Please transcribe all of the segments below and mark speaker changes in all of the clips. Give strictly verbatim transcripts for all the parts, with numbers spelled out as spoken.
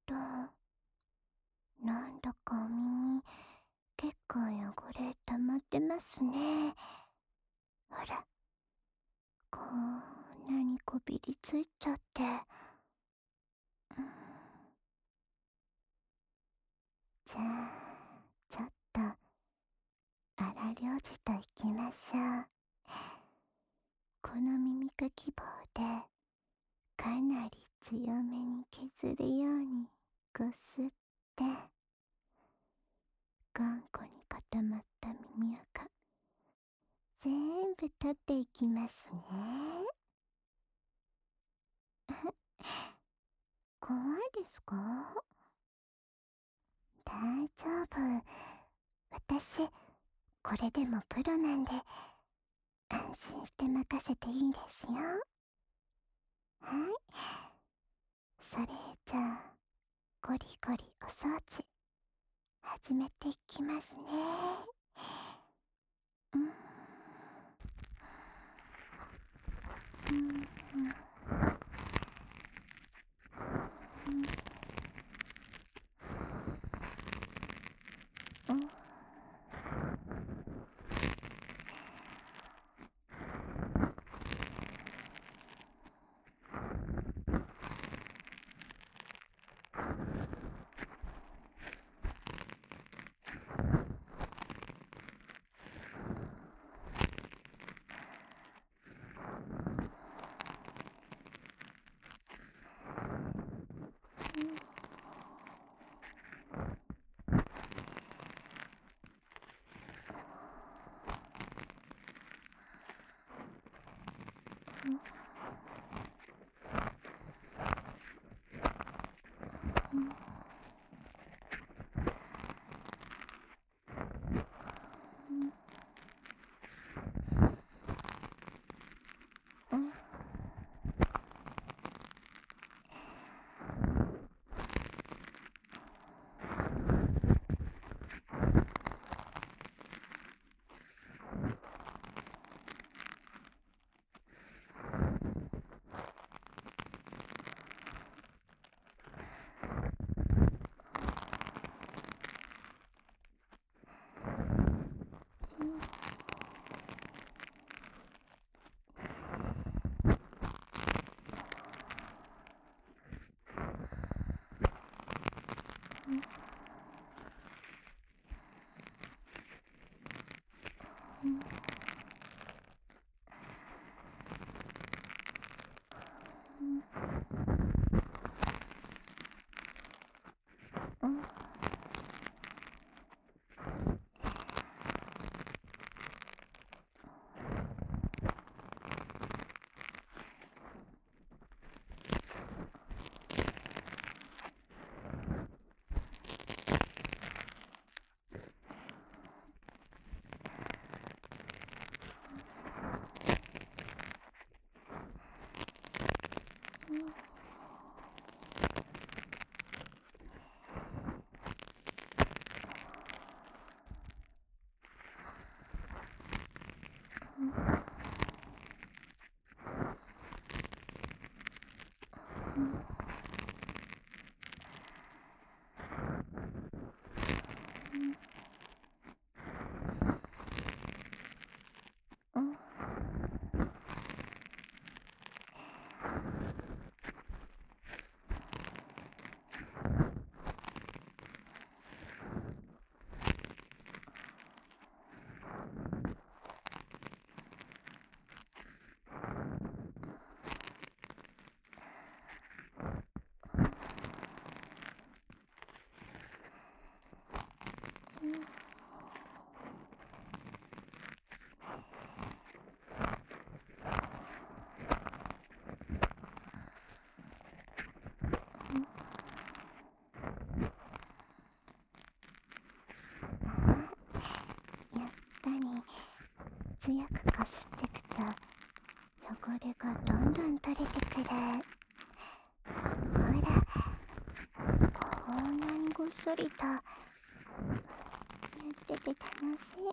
Speaker 1: ど。なんだかお耳、結構汚れ溜まってますね。ほら、こんなにこびりついちゃって。うん、じゃあ、ちょっと荒療治といきましょう。この耳かき棒でかなり強めに削るようにこすって、頑固に固まった耳垢全部取っていきますね。怖いですか？大丈夫。私、これでもプロなんで、安心して任せていいですよ。はい。それじゃあ、ゴリゴリお掃除、始めていきますね。うん。うん。うん。うん。うん。うん。やっぱり強くこすってくと汚れがどんどん取れてくる。ほら、こんなにごっそりとやってて楽しい。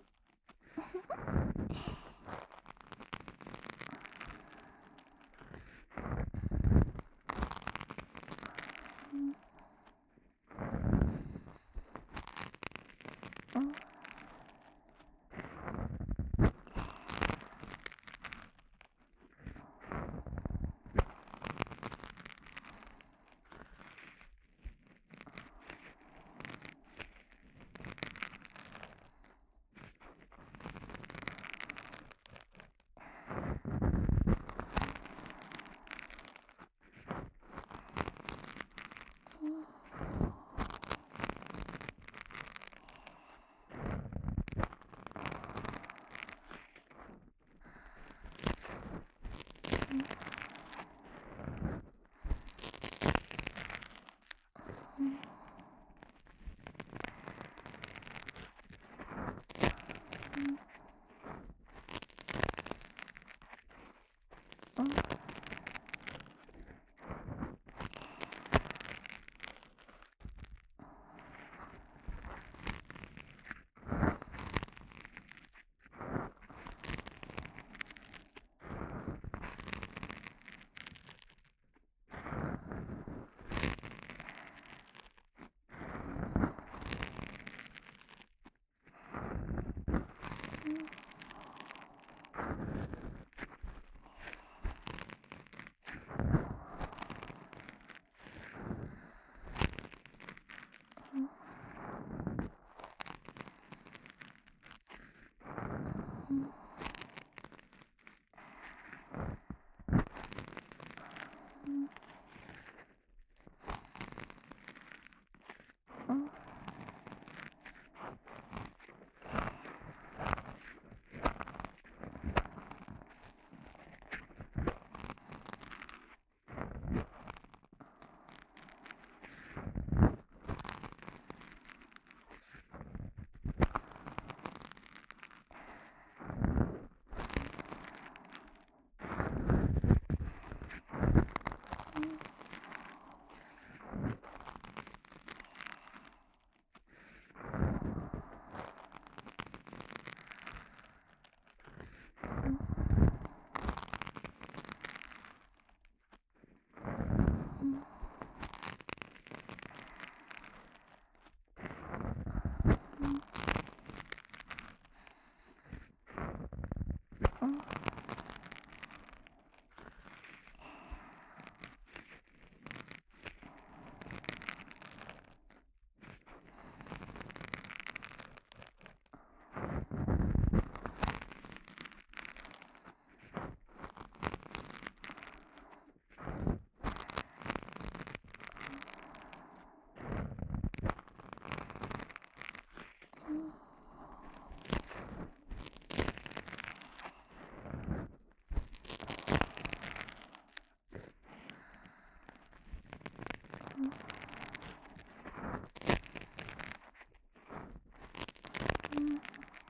Speaker 1: うん。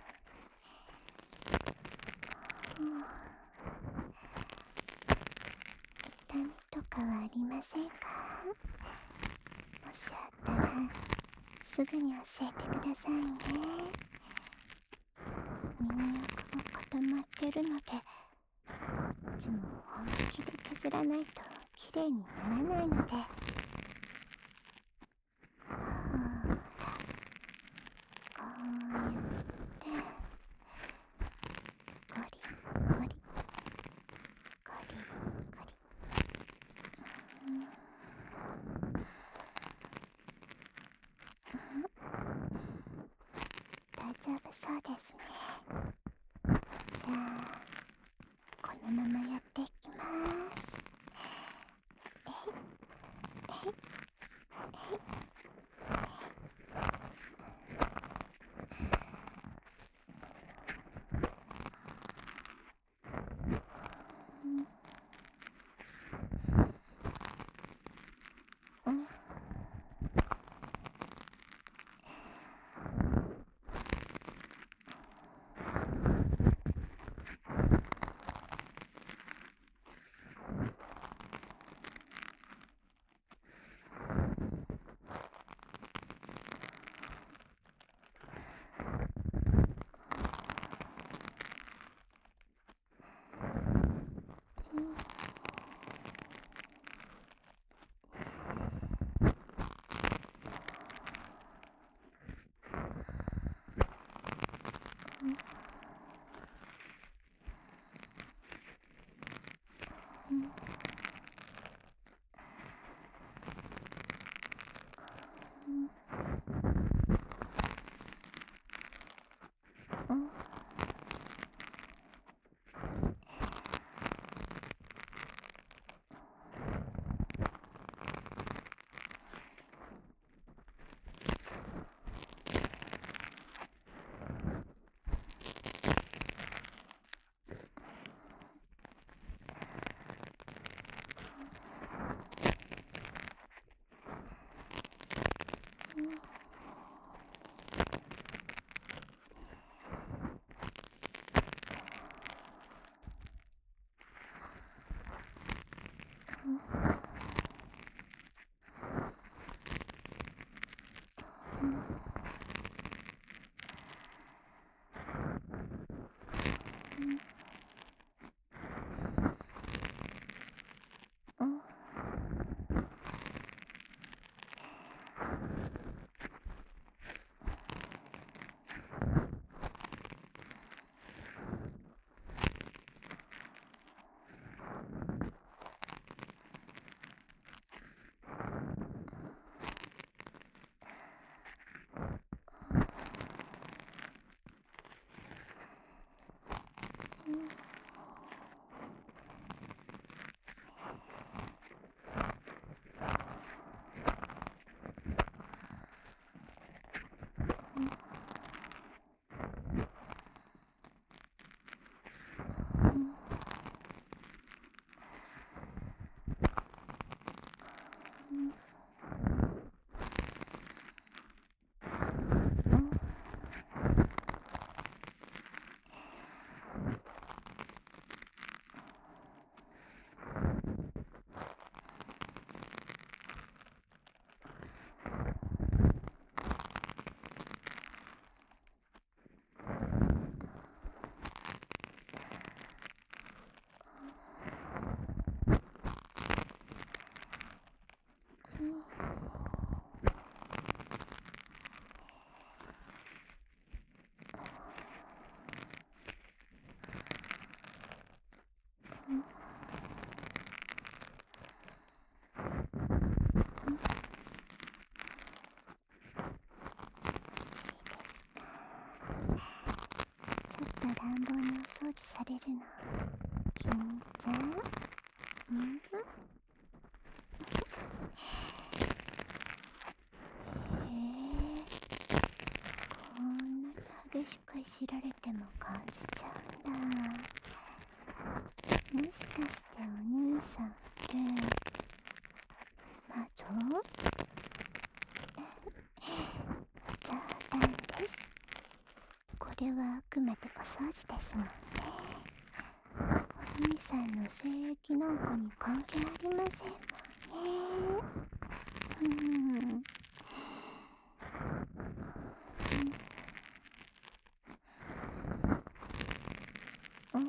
Speaker 1: 痛みとかはありませんか？もしあったらすぐに教えてくださいね。入浴も固まってるので、こっちも本気で削らないときれいにならないので。ほーら、こうやってゴリゴリゴリゴリ。うん、大丈夫そうですね。じゃあこのままやっていきます。えいえいえい。うんうんうんうん。ちょっと乱暴にお掃除されるの緊張？うん？へえ、こんなに激しくいじられても感じちゃうんだ。もしかしてお兄さんって前そう。冗談です。これはあくまでお掃除ですもんね。お兄さんの性液なんかに関係ありませんもんね。うーん。うん。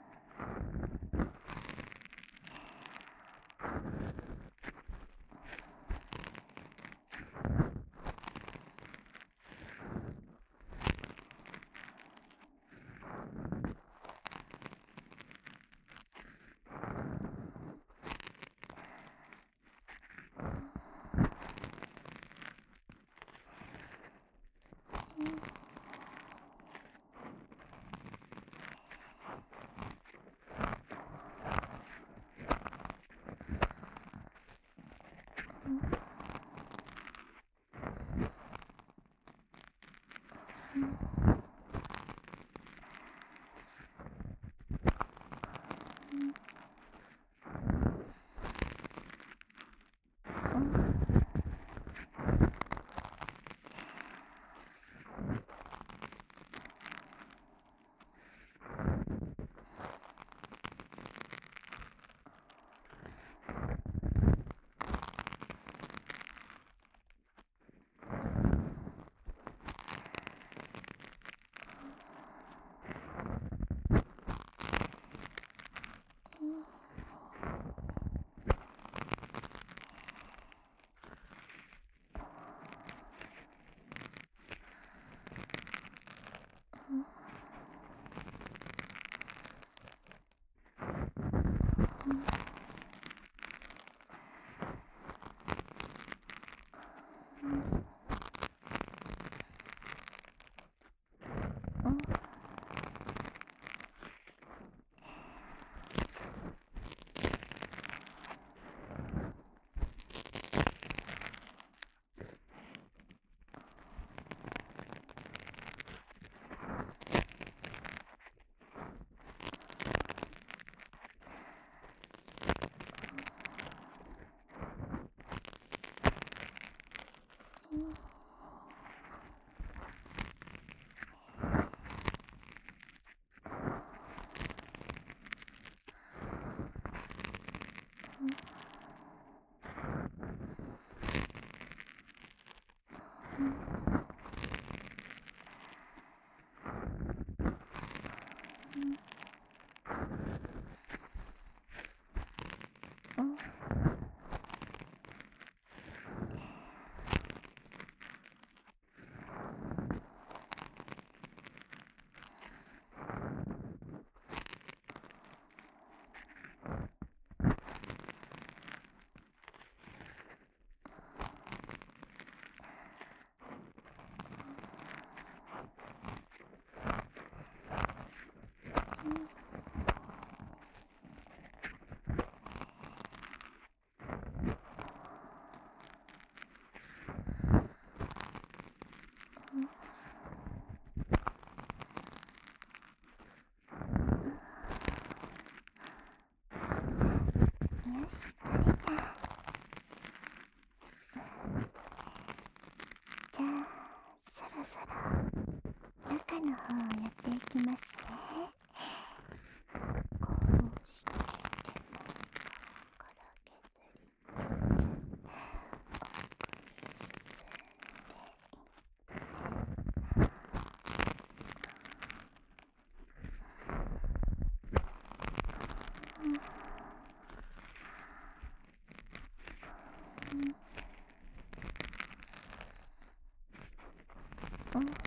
Speaker 1: よし、取れた。じゃあ、そろそろ中の方をやっていきますね。こうしてレモンから削りつつ奥に進んでうんうん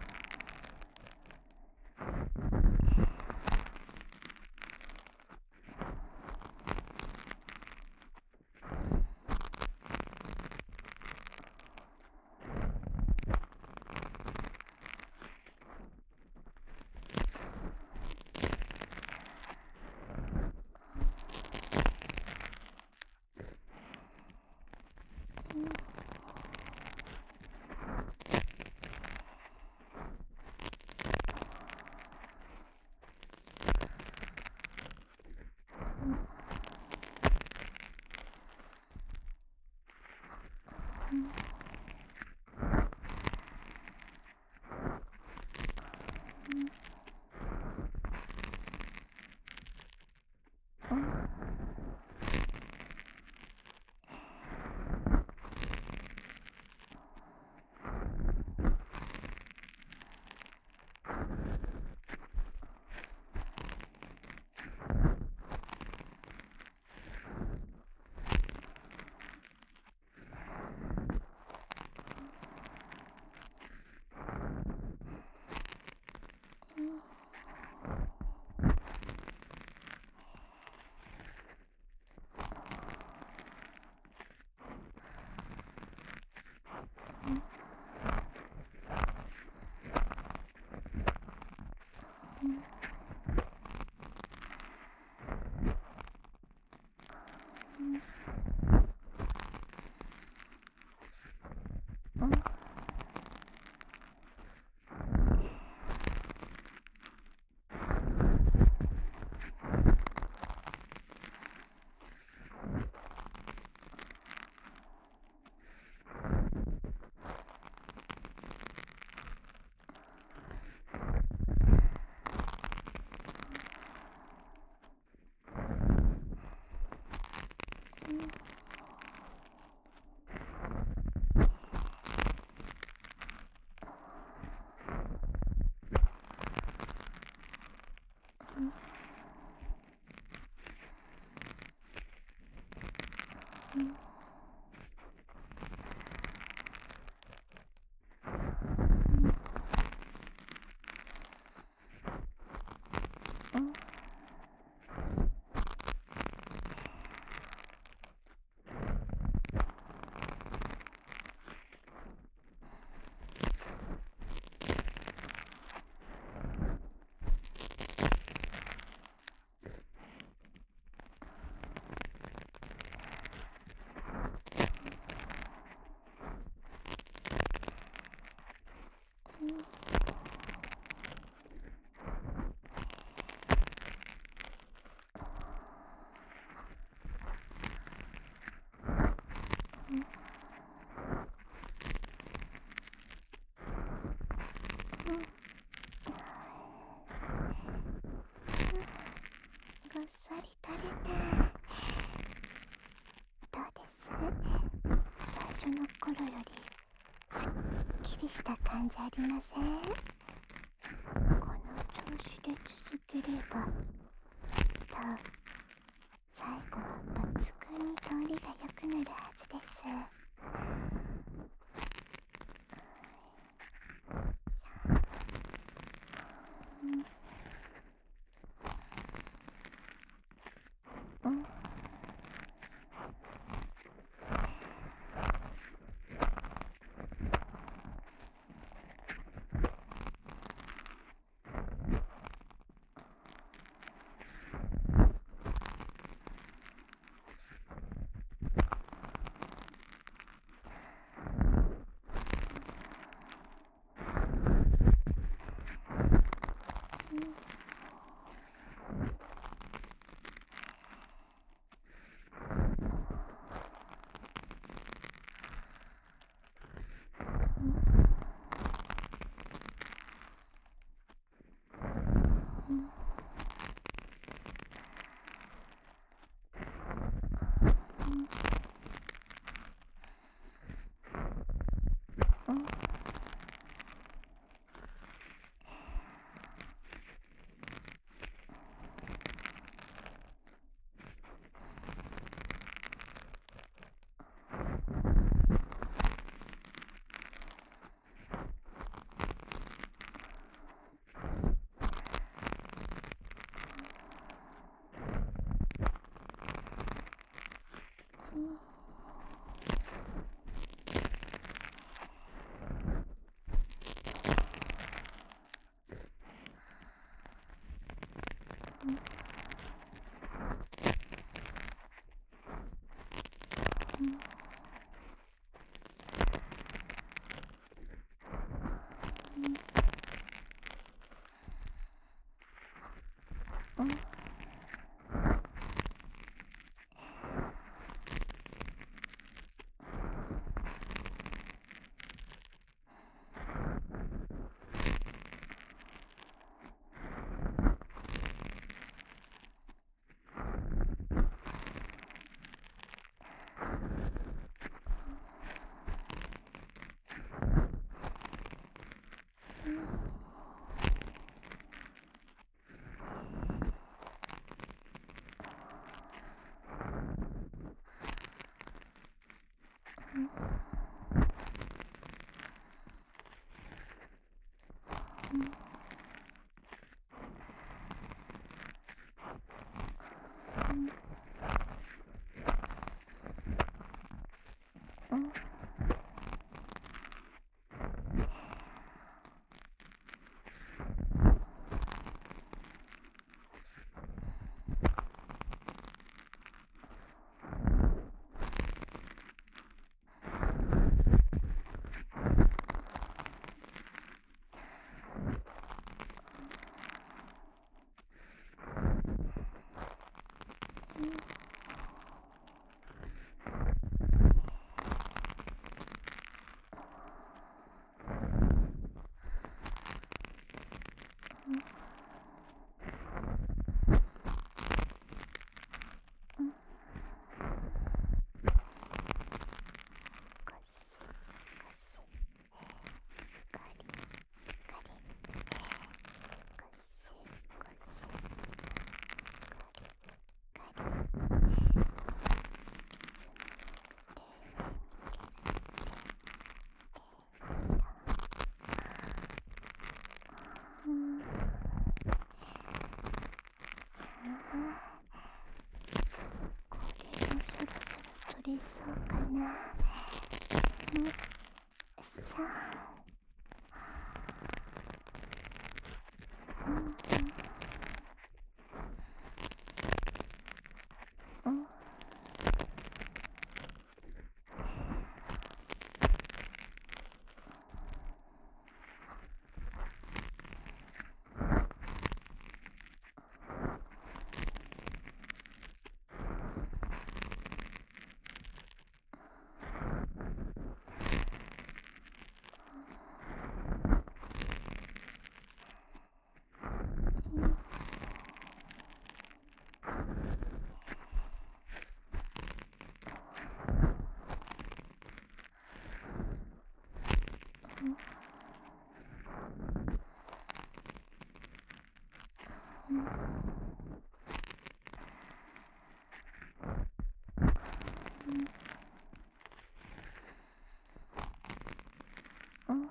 Speaker 1: ぐっさり垂れた。どうです？最初の頃よりすっきりした感じありません？この調子で続ければきっと最後は抜群に通りが良くなるはずです。うん。 取れそうかな。んさあ、うんうんうん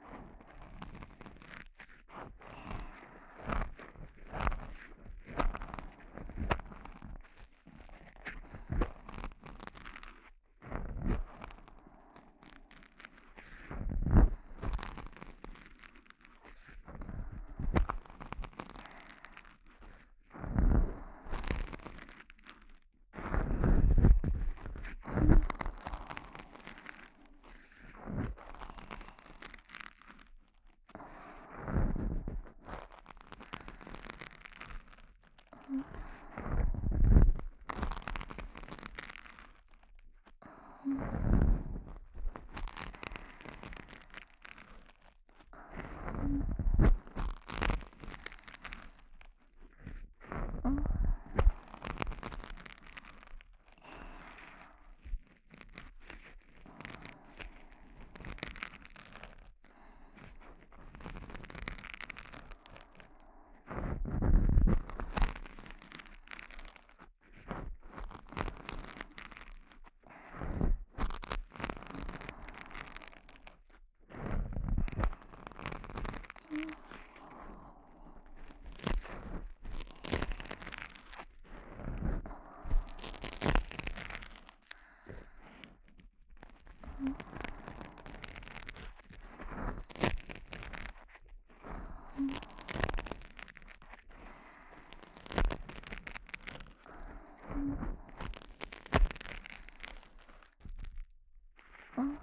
Speaker 1: うん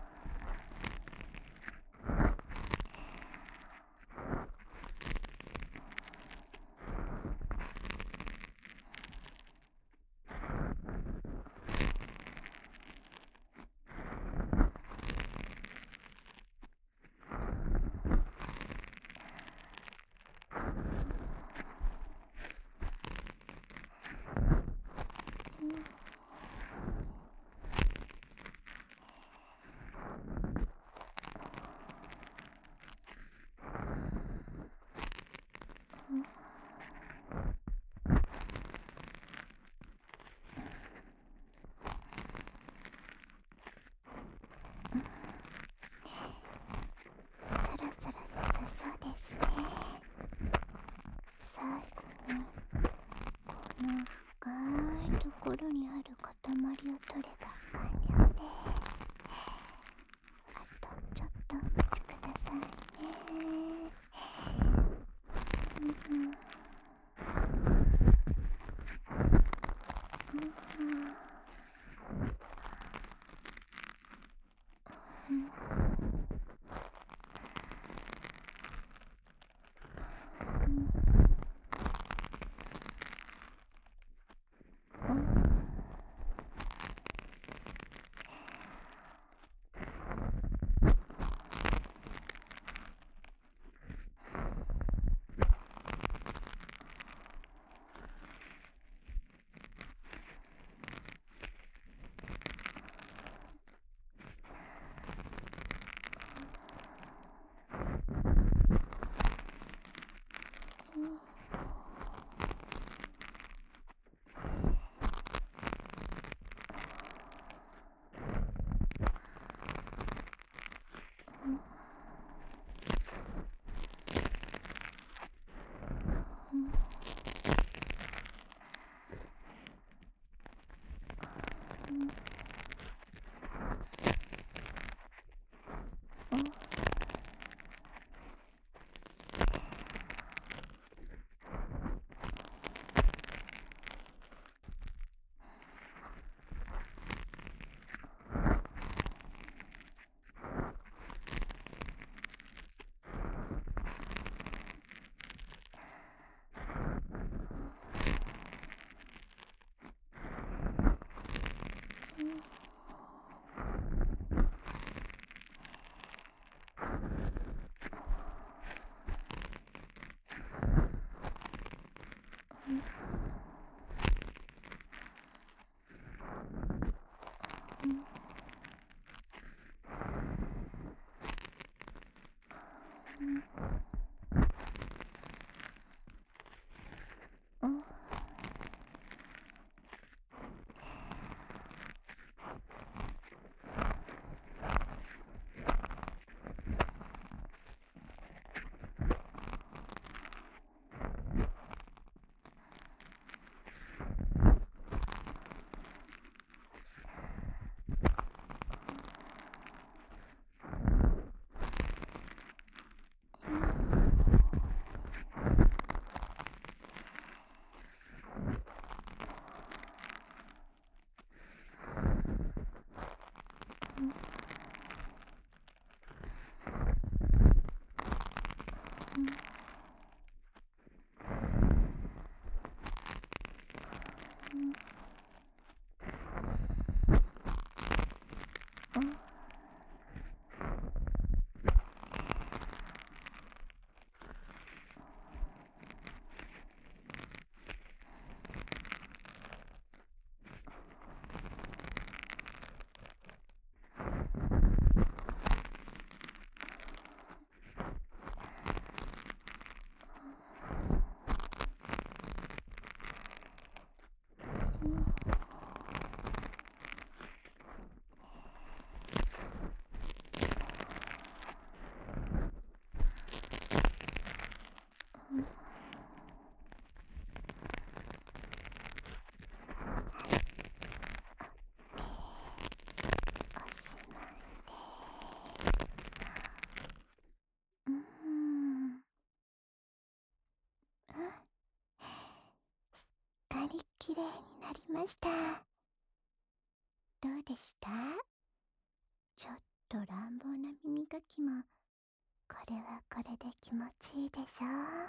Speaker 1: 最後にこの深いところにある塊を取れば完了です。あとちょっとお待ちくださいね。うんうん。うん。うん。おしまいです。うん。あ、しっかりきれいになりました。どうでした？ちょっと乱暴な耳かきもこれはこれで気持ちいいでしょ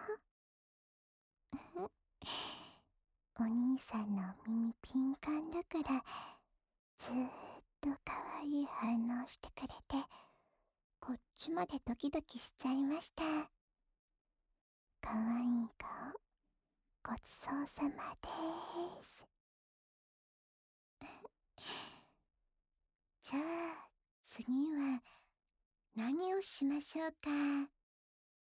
Speaker 1: う？お兄さんのお耳ピンカンだからずーっとかわいい反応してくれて、こっちまでドキドキしちゃいました。かわいい顔ごちそうさまでーす。じゃあ次は何をしましょうか？